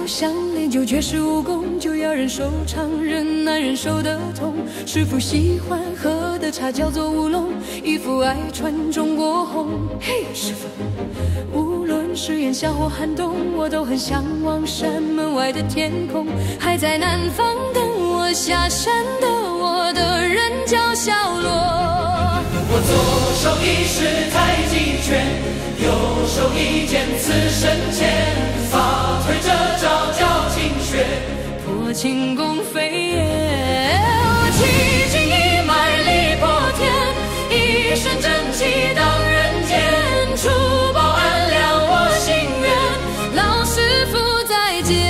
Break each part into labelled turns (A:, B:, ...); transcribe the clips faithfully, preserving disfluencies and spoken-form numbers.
A: 想练就绝世武功，就要忍受常人难忍受的痛。师傅喜欢喝的茶叫做乌龙，衣服爱穿中国红。嘿，师傅，无论是炎夏或寒冬，我都很向往山门外的天空。还在南方等我下山的我的人叫小罗。
B: 我左手一式太极拳，右手一剑刺身前，发推这招叫清穴，
A: 破轻功飞跃。我气劲一脉力破天，一身正气荡人间，除暴安良我心愿，老师傅再见。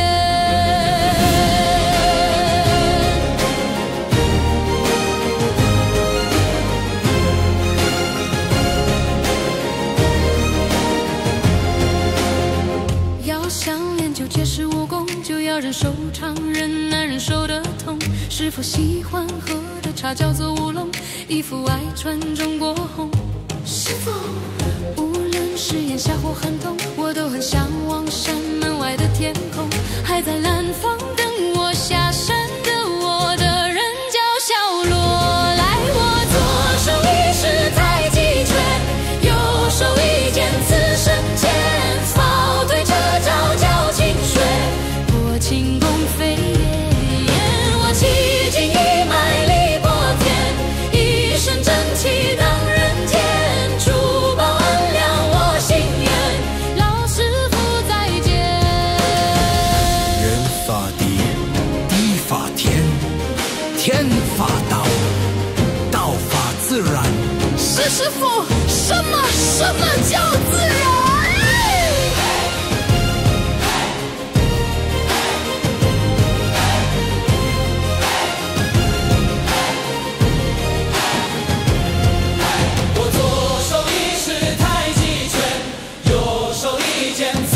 A: 绝世武功，就要忍受常人难忍受的痛。师傅喜欢喝的茶叫做乌龙，衣服爱穿中国红。师傅，无论是炎夏或寒冬，我都很向往山门外的天空。还在南方等我下山的我的人叫小罗。来，我左手一式太极拳，右手一剑刺身前，发对这招叫清穴，破轻功飞跃。我气劲一脉力破天，一身正气荡人间，除暴安良我心愿，老师傅再见。
C: 人法地，地法天，天法道，道法自然。
A: 是师傅，什么什么叫自然？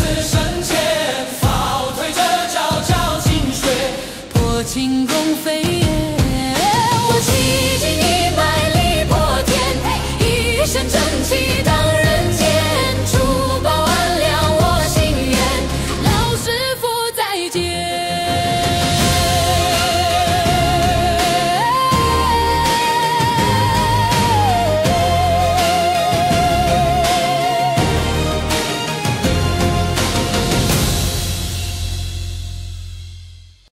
A: 轻功飞